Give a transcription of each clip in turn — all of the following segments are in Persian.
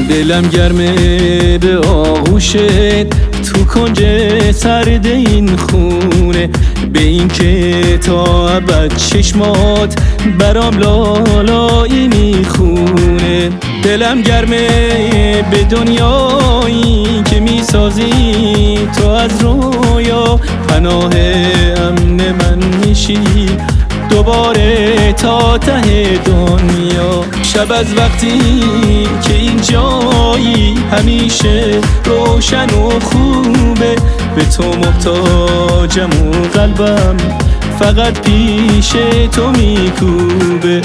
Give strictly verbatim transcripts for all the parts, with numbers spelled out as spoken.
دلم گرمه به آغوشت تو کنج سرد این خونه، به این که تا ابد چشمات برام لالایی میخونه. دلم گرمه به دنیایی که میسازی تو از رویا، پناه امن من میشی دوباره تا ته دنیا. شب از وقتی که این جایی همیشه روشن و خوبه، به تو محتاجم و قلبم فقط پیش تو میکوبه.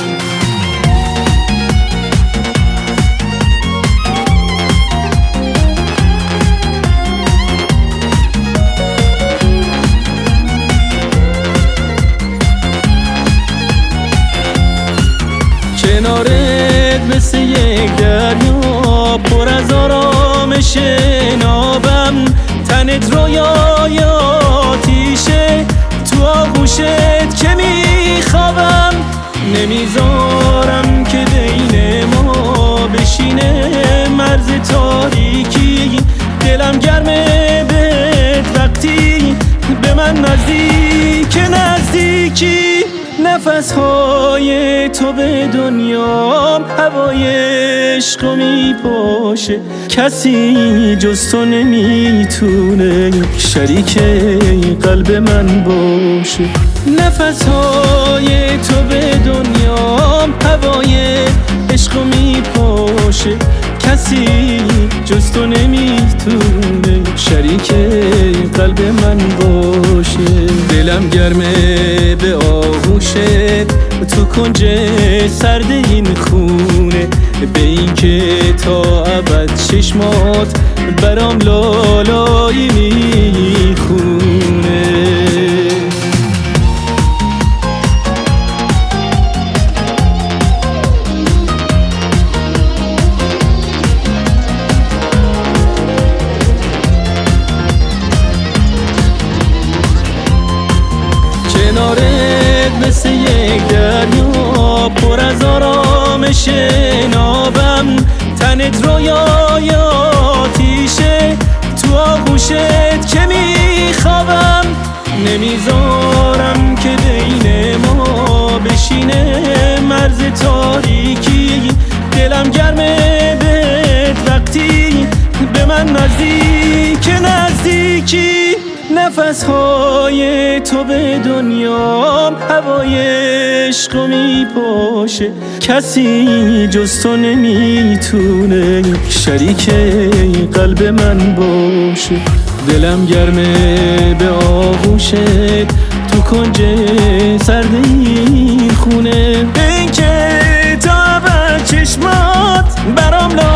کنارت مثل یک دریا پر از آرامش نابم، تنت رویای آتیشه تو آغوشت که میخوابم. نمیذارم که بین ما بشینه مرز تاریکی، دلم گرمه بهت وقتی به من نزدیک نزدیکی. نفسهای تو به دنیام هوای عشق میپاشه، کسی جز تو نمیتونه شریک قلب من باشه. نفسهای تو به دنیام هوای عشق میپاشه، کسی جز تو نمیتونه شریک قلب من باشه. دلم گرمه به آغوشت تو کنج سرد این خونه، به این که تا ابد چشمات برام لالایی میخونه. کنارت مثل یک دریا پر از آرامش نابم، تنت رویای آتیشه تو آغوشت که میخوابم. نمیذارم که بین ما بشینه مرز تاریکی، دلم گرمه بهت وقتی به من نزدیک نزدیکی. نفسهای تو به دنیام هوای عشق میپاشه، کسی جز تو نمیتونه شریک قلب من باشه. دلم گرمه به آغوشت تو کنج سرد این خونه، این که تا ابد چشمات برام